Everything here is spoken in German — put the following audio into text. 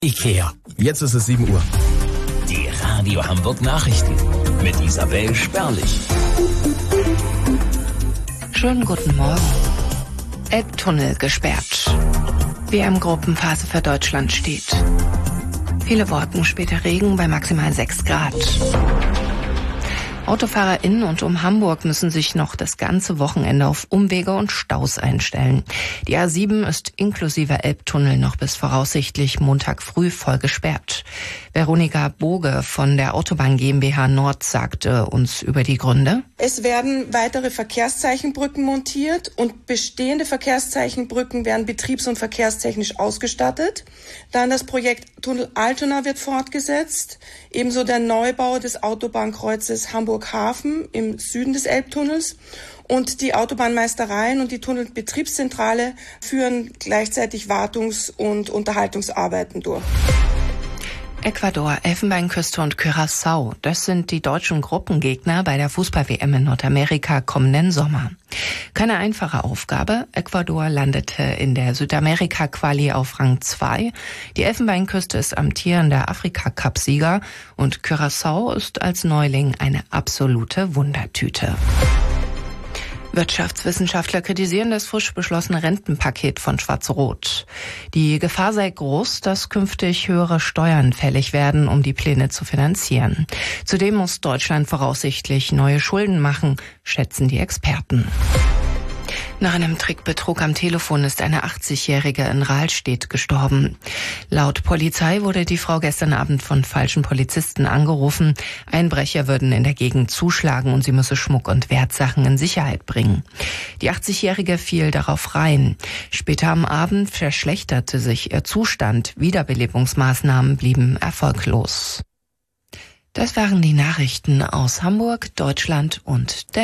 IKEA. Jetzt ist es 7 Uhr. Die Radio Hamburg Nachrichten mit Isabel Sperlich. Schönen guten Morgen. Elbtunnel gesperrt. WM-Gruppenphase für Deutschland steht. Viele Wolken, später Regen bei maximal 6 Grad. Autofahrer in und um Hamburg müssen sich noch das ganze Wochenende auf Umwege und Staus einstellen. Die A7 ist inklusive Elbtunnel noch bis voraussichtlich Montag früh voll gesperrt. Veronika Boge von der Autobahn GmbH Nord sagte uns über die Gründe. Es werden weitere Verkehrszeichenbrücken montiert und bestehende Verkehrszeichenbrücken werden betriebs- und verkehrstechnisch ausgestattet. Dann das Projekt Tunnel Altona wird fortgesetzt. Ebenso der Neubau des Autobahnkreuzes Hamburg-Hafen im Süden des Elbtunnels. Und die Autobahnmeistereien und die Tunnelbetriebszentrale führen gleichzeitig Wartungs- und Unterhaltungsarbeiten durch. Ecuador, Elfenbeinküste und Curaçao, das sind die deutschen Gruppengegner bei der Fußball-WM in Nordamerika kommenden Sommer. Keine einfache Aufgabe. Ecuador landete in der Südamerika-Quali auf Rang 2. Die Elfenbeinküste ist amtierender Afrika-Cup-Sieger und Curaçao ist als Neuling eine absolute Wundertüte. Wirtschaftswissenschaftler kritisieren das frisch beschlossene Rentenpaket von Schwarz-Rot. Die Gefahr sei groß, dass künftig höhere Steuern fällig werden, um die Pläne zu finanzieren. Zudem muss Deutschland voraussichtlich neue Schulden machen, schätzen die Experten. Nach einem Trickbetrug am Telefon ist eine 80-Jährige in Rahlstedt gestorben. Laut Polizei wurde die Frau gestern Abend von falschen Polizisten angerufen. Einbrecher würden in der Gegend zuschlagen und sie müsse Schmuck und Wertsachen in Sicherheit bringen. Die 80-Jährige fiel darauf rein. Später am Abend verschlechterte sich ihr Zustand. Wiederbelebungsmaßnahmen blieben erfolglos. Das waren die Nachrichten aus Hamburg, Deutschland und der